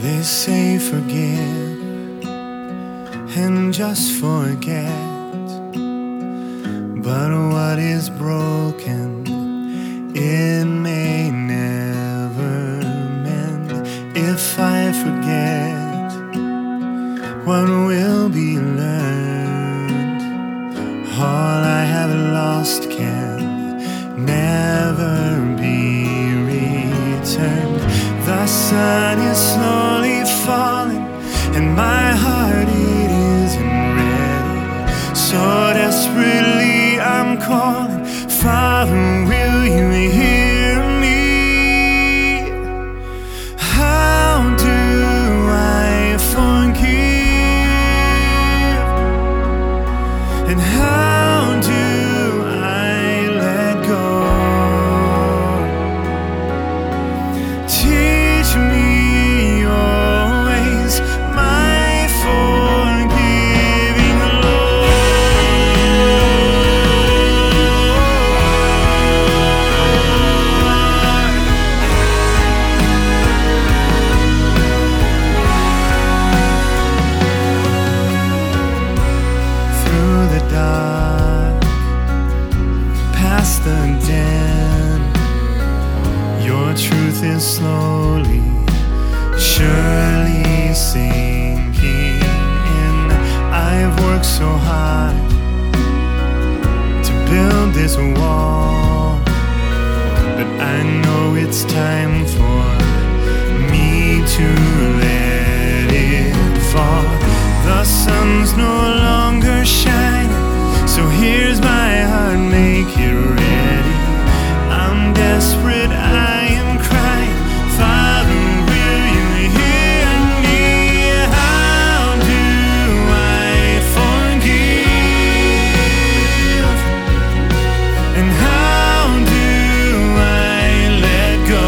They say forgive and just forget, but what is broken, it may never mend. If I forget, what will be learned? All I have lost can never be returned. The sun is slowly falling, and my heart it isn't ready. So desperately I'm calling, Father, will you hear me? How do I forgive? And how do I let go? Teach me your ways, my forgiving Lord. Through the dark, past the den, your truth is slowly, surely sinking in. I've worked so hard to build this wall, but I know it's time for me to let it fall. The sun's no longer shining, so here's my heart, make it ready. I'm desperate, I am crying, Father, will you hear me? How do I forgive? And how do I let go?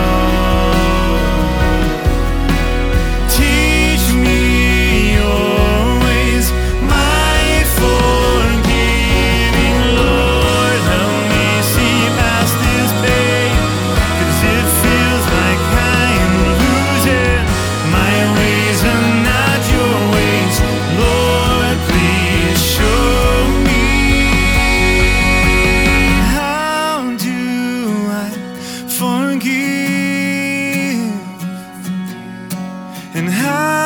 Teach me your ways, my forgiving Lord. Help me see past this pain, 'cause it feels like I am losing. My ways are not your ways, Lord, please show me. How do I forgive? And how